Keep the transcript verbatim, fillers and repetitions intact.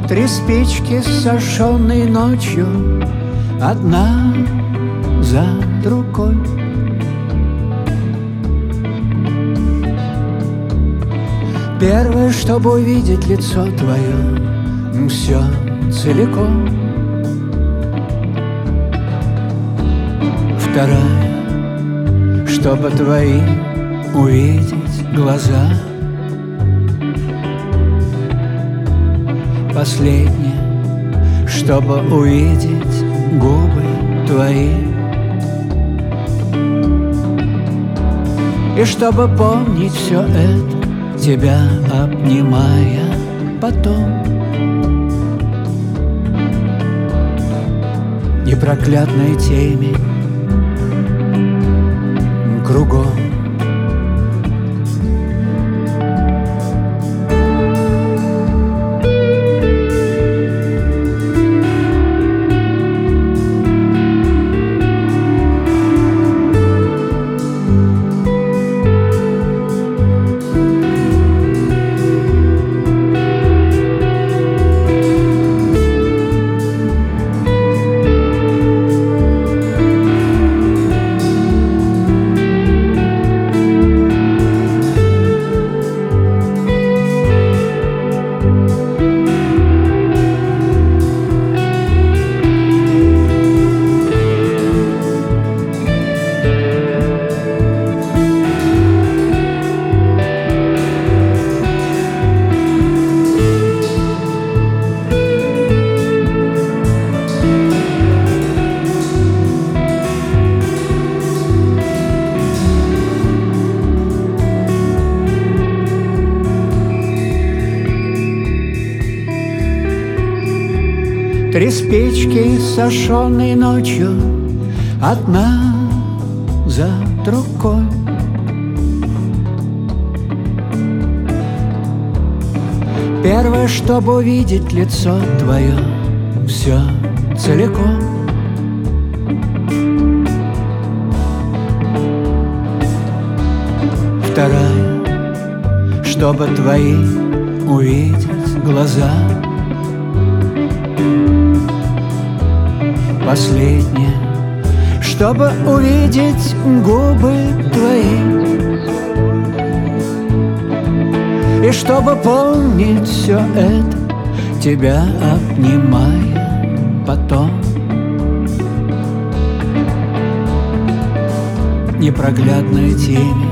Три спички, сожженные ночью, одна за другой. Первое, чтобы увидеть лицо твое, все целиком. Вторая, чтобы твои увидеть глаза. Последняя, чтобы увидеть губы твои. И чтобы помнить все это, тебя обнимая потом. Непроклятной темень кругом. Три спички, сожженные ночью, одна за другой. Первое, чтобы увидеть лицо твое, все целиком. Вторая, чтобы твои увидеть глаза. Последняя, чтобы увидеть губы твои. И чтобы помнить все это, тебя обнимая потом. Непроглядная тень